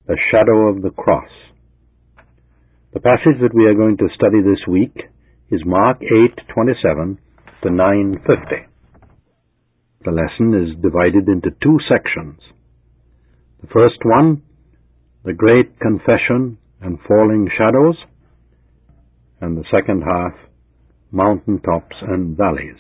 the shadow of the cross. The passage that we are going to study this week is Mark 8:27 to 9:50. The lesson is divided into two sections. The first one, the great confession and falling shadows, and the second half, mountaintops and valleys.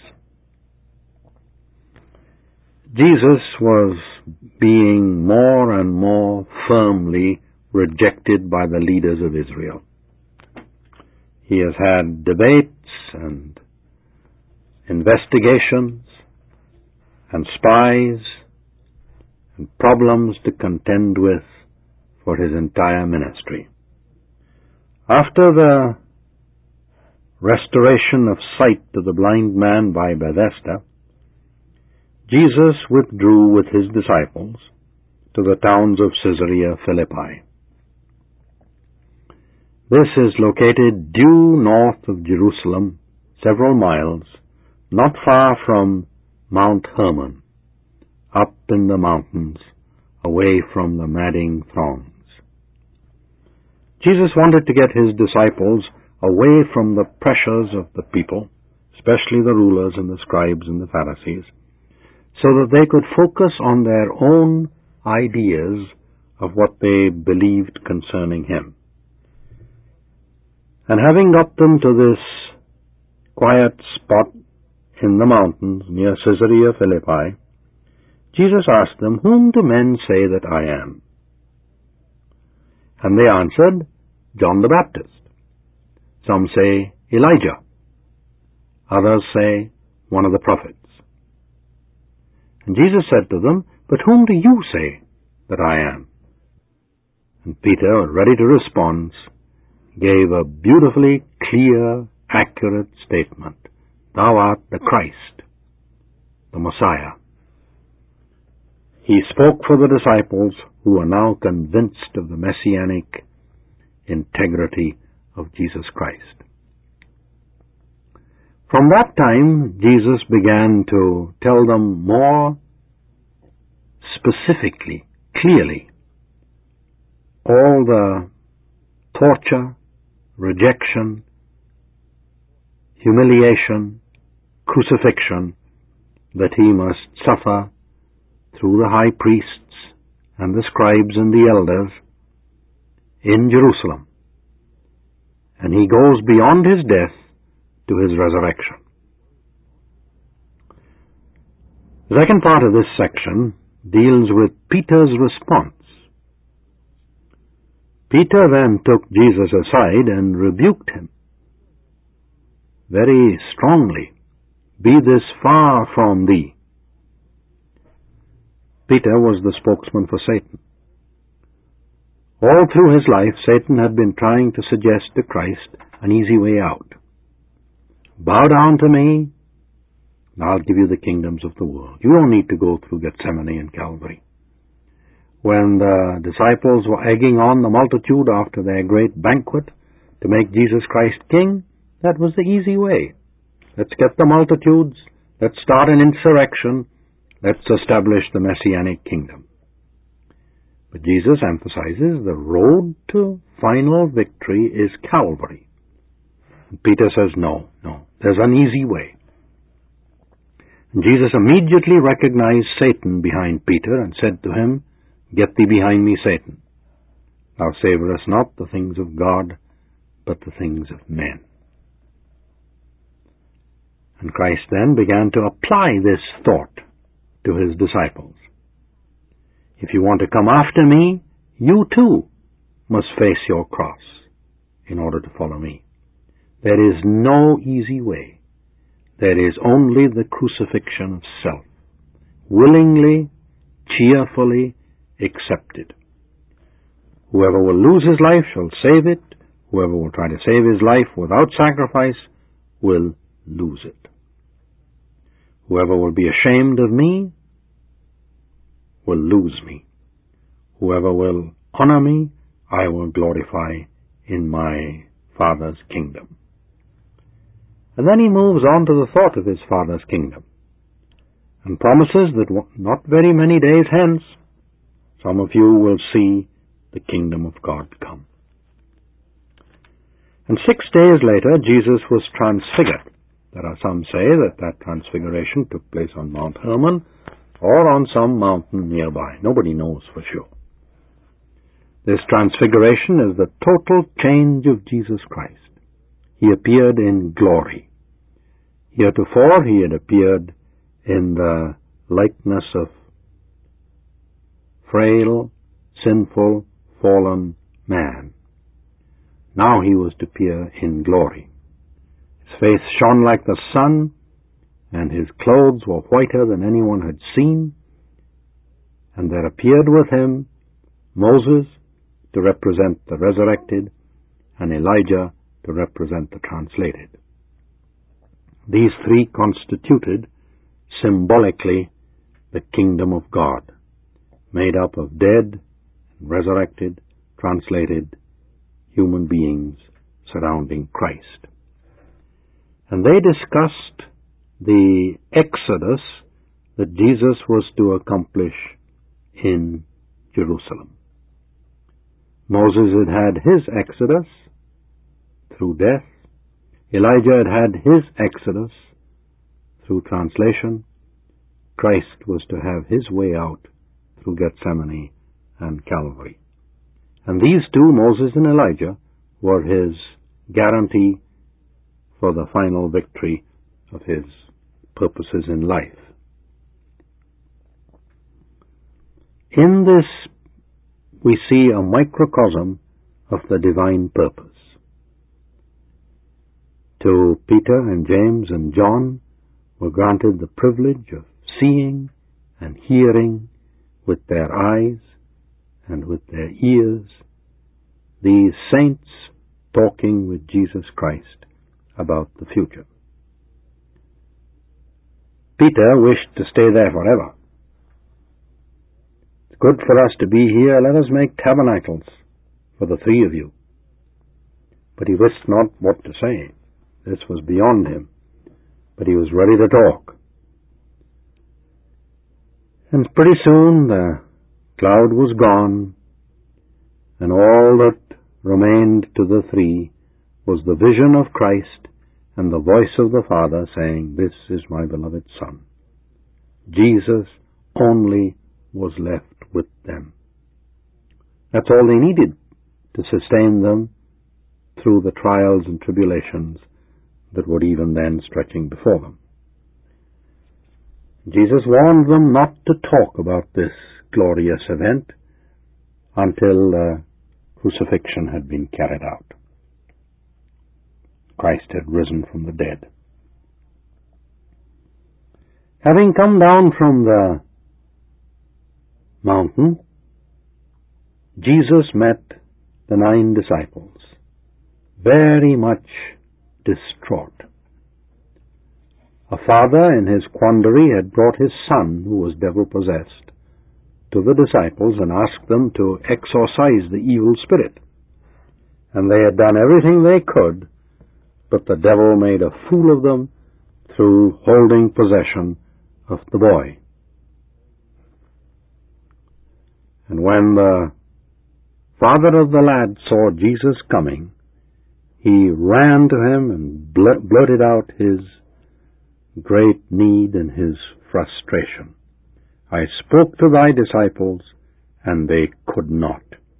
Jesus was being more and more firmly rejected by the leaders of Israel. He has had debates and investigations and spies and problems to contend with for his entire ministry. After the restoration of sight to the blind man by Bethesda, Jesus withdrew with his disciples to the towns of Caesarea Philippi. This is located due north of Jerusalem, several miles, not far from Mount Hermon, up in the mountains, away from the madding throngs. Jesus wanted to get his disciples away from the pressures of the people, especially the rulers and the scribes and the Pharisees, so that they could focus on their own ideas of what they believed concerning him. And having got them to this quiet spot in the mountains near Caesarea Philippi, Jesus asked them, "Whom do men say that I am?" And they answered, "John the Baptist. Some say Elijah. Others say one of the prophets." And Jesus said to them, "But whom do you say that I am?" And Peter, ready to respond, gave a beautifully clear, accurate statement. "Thou art the Christ, the Messiah." He spoke for the disciples who are now convinced of the messianic integrity of Jesus Christ. From that time, Jesus began to tell them more specifically, clearly, all the torture, rejection, humiliation, crucifixion that he must suffer through the high priests and the scribes and the elders in Jerusalem. And he goes beyond his death to his resurrection. The second part of this section deals with Peter's response. Peter then took Jesus aside and rebuked him very strongly. "Be this far from thee." Peter was the spokesman for Satan. All through his life, Satan had been trying to suggest to Christ an easy way out. "Bow down to me, and I'll give you the kingdoms of the world. You don't need to go through Gethsemane and Calvary." When the disciples were egging on the multitude after their great banquet to make Jesus Christ king, that was the easy way. Let's get the multitudes, let's start an insurrection, let's establish the messianic kingdom. But Jesus emphasizes the road to final victory is Calvary. And Peter says, no, there's an easy way. And Jesus immediately recognized Satan behind Peter and said to him, "Get thee behind me, Satan. Thou savorest not the things of God, but the things of men." And Christ then began to apply this thought to his disciples. If you want to come after me, you too must face your cross in order to follow me. There is no easy way. There is only the crucifixion of self, willingly, cheerfully accepted. Whoever will lose his life shall save it. Whoever will try to save his life without sacrifice will lose it. Whoever will be ashamed of me will lose me. Whoever will honor me, I will glorify in my Father's kingdom. And then he moves on to the thought of his Father's kingdom and promises that not very many days hence, some of you will see the kingdom of God come. And 6 days later, Jesus was transfigured. There are some say that transfiguration took place on Mount Hermon or on some mountain nearby. Nobody knows for sure. This transfiguration is the total change of Jesus Christ. He appeared in glory. Heretofore, he had appeared in the likeness of frail, sinful, fallen man. Now he was to appear in glory. His face shone like the sun, and his clothes were whiter than anyone had seen. And there appeared with him Moses to represent the resurrected, and Elijah to represent the translated. These three constituted, symbolically, the kingdom of God, made up of dead, resurrected, translated human beings surrounding Christ. And they discussed the exodus that Jesus was to accomplish in Jerusalem. Moses had had his exodus through death. Elijah had had his exodus through translation. Christ was to have his way out through Gethsemane and Calvary. And these two, Moses and Elijah, were his guarantee for the final victory of his purposes in life. In this, we see a microcosm of the divine purpose. To Peter and James and John were granted the privilege of seeing and hearing with their eyes and with their ears these saints talking with Jesus Christ about the future. Peter wished to stay there forever. It's good for us to be here. Let us make tabernacles for the three of you. But he wist not what to say. This was beyond him. But he was ready to talk. And pretty soon the cloud was gone, and all that remained to the three was the vision of Christ and the voice of the Father saying, "This is my beloved Son." Jesus only was left with them. That's all they needed to sustain them through the trials and tribulations that were even then stretching before them. Jesus warned them not to talk about this glorious event until the crucifixion had been carried out. Christ had risen from the dead. Having come down from the mountain, Jesus met the 9 disciples, very much distraught. A father in his quandary had brought his son, who was devil-possessed, to the disciples and asked them to exorcise the evil spirit. And they had done everything they could, but the devil made a fool of them through holding possession of the boy. And when the father of the lad saw Jesus coming, he ran to him and blurted out his great need and his frustration. "I spoke to thy disciples, and they could not."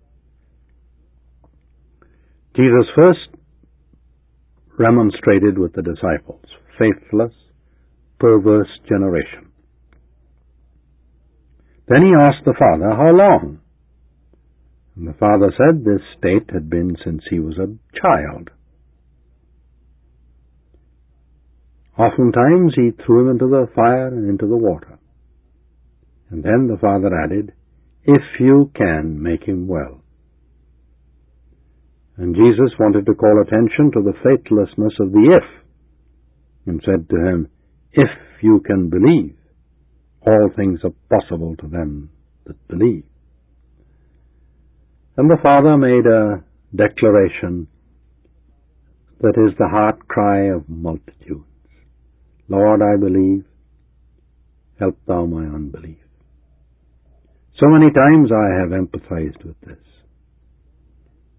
Jesus first remonstrated with the disciples, faithless, perverse generation. Then he asked the Father, "How long?" And the Father said this state had been since he was a child. Oftentimes he threw him into the fire and into the water. And then the Father added, "If you can, make him well." And Jesus wanted to call attention to the faithlessness of the if, and said to him, "If you can believe, all things are possible to them that believe." And the Father made a declaration that is the heart cry of multitudes. "Lord, I believe, help thou my unbelief." So many times I have empathized with this.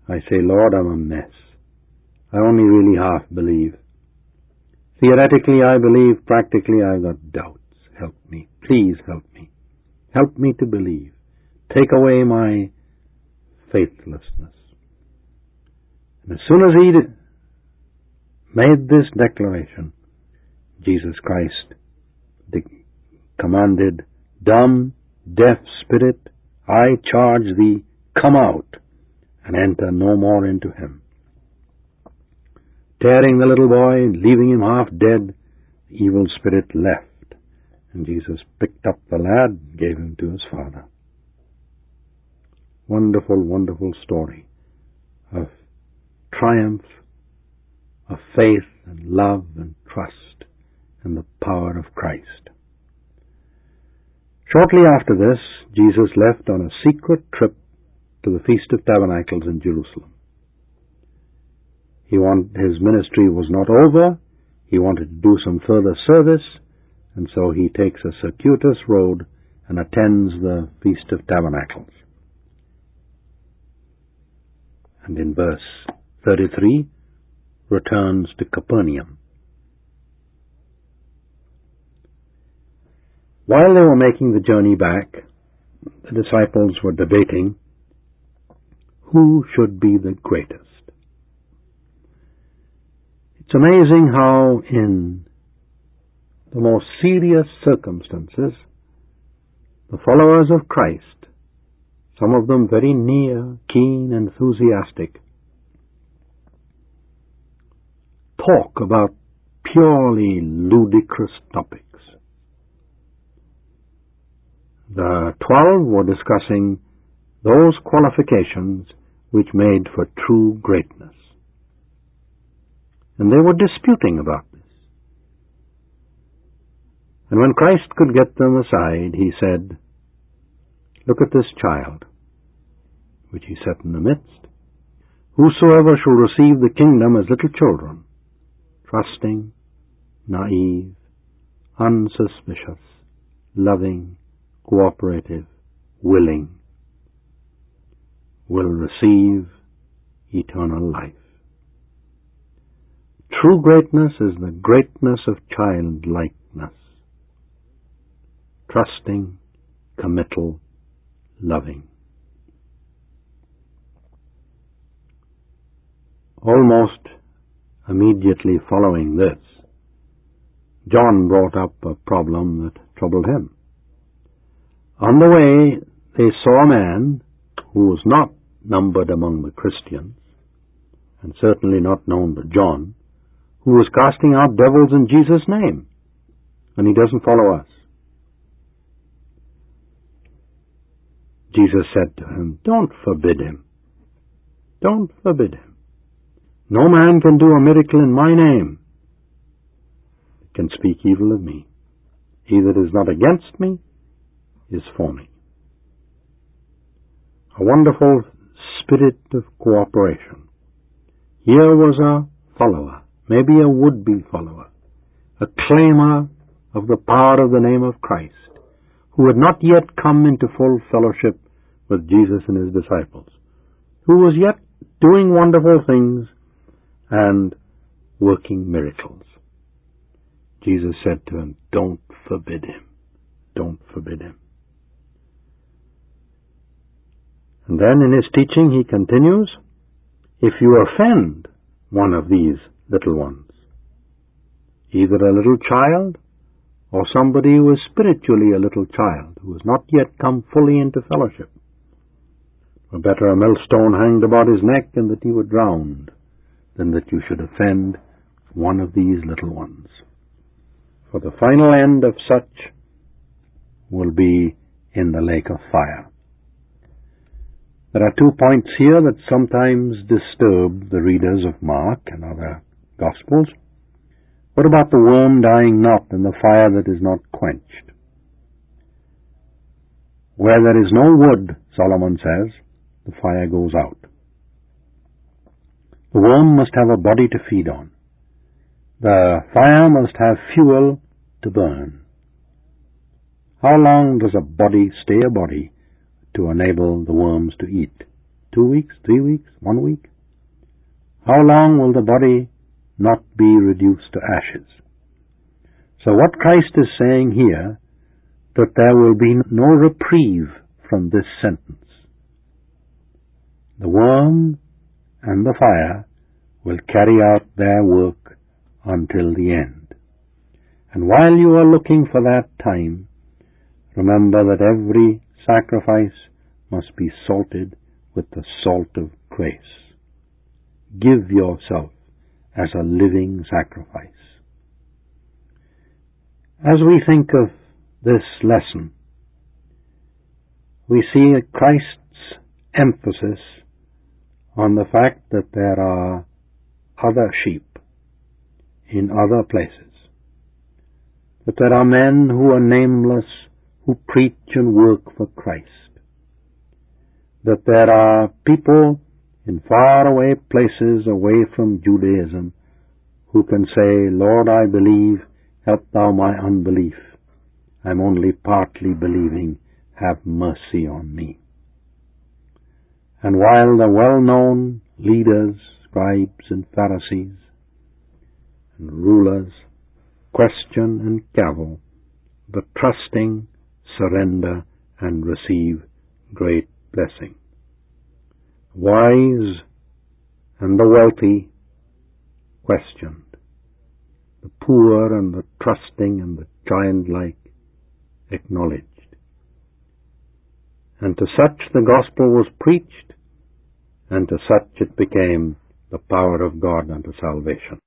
I say, Lord, I'm a mess. I only really half believe. Theoretically, I believe. Practically, I've got doubts. Help me. Please help me. Help me to believe. Take away my faithlessness. And as soon as he made this declaration, Jesus Christ commanded, dumb, deaf spirit, I charge thee, come out, and enter no more into him. Tearing the little boy, leaving him half dead, the evil spirit left, and Jesus picked up the lad and gave him to his father. Wonderful, wonderful story of triumph, of faith and love and trust and the power of Christ. Shortly after this, Jesus left on a secret trip to the Feast of Tabernacles in Jerusalem. His ministry was not over. He wanted to do some further service, and so he takes a circuitous road and attends the Feast of Tabernacles. And in verse 33, returns to Capernaum. While they were making the journey back, the disciples were debating who should be the greatest. It's amazing how in the most serious circumstances, the followers of Christ, some of them very near, keen, enthusiastic, talk about purely ludicrous topics. The 12 were discussing those qualifications which made for true greatness. And they were disputing about this. And when Christ could get them aside, he said, look at this child, which he set in the midst. Whosoever shall receive the kingdom as little children, trusting, naive, unsuspicious, loving, cooperative, willing, will receive eternal life. True greatness is the greatness of childlikeness, trusting, committal, loving. Almost immediately following this, John brought up a problem that troubled him. On the way, they saw a man who was not numbered among the Christians, and certainly not known to John, who was casting out devils in Jesus' name, and he doesn't follow us. Jesus said to him, don't forbid him. Don't forbid him. No man can do a miracle in my name that can speak evil of me. He that is not against me is for me. A wonderful spirit of cooperation. Here was a follower, maybe a would-be follower, a claimer of the power of the name of Christ, who had not yet come into full fellowship with Jesus and his disciples, who was yet doing wonderful things and working miracles. Jesus said to him, don't forbid him. Don't forbid him. And then in his teaching he continues, if you offend one of these little ones, either a little child or somebody who is spiritually a little child, who has not yet come fully into fellowship, or better a millstone hanged about his neck and that he were drowned, than that you should offend one of these little ones. For the final end of such will be in the lake of fire. There are 2 points here that sometimes disturb the readers of Mark and other Gospels. What about the worm dying not and the fire that is not quenched? Where there is no wood, Solomon says, the fire goes out. The worm must have a body to feed on. The fire must have fuel to burn. How long does a body stay a body to enable the worms to eat, 2 weeks, 3 weeks, 1 week? How long will the body not be reduced to ashes? So what Christ is saying here, that there will be no reprieve from this sentence. The worm and the fire will carry out their work until the end. And while you are looking for that time, remember that every sacrifice must be salted with the salt of grace. Give yourself as a living sacrifice. As we think of this lesson, we see Christ's emphasis on the fact that there are other sheep in other places, that there are men who are nameless who preach and work for Christ, that there are people in faraway places away from Judaism who can say, Lord, I believe, help thou my unbelief. I'm only partly believing, have mercy on me. And while the well-known leaders, scribes and Pharisees and rulers question and cavil, the trusting surrender and receive great blessing. Wise and the wealthy questioned. The poor and the trusting and the childlike acknowledged. And to such the gospel was preached, and to such it became the power of God unto salvation.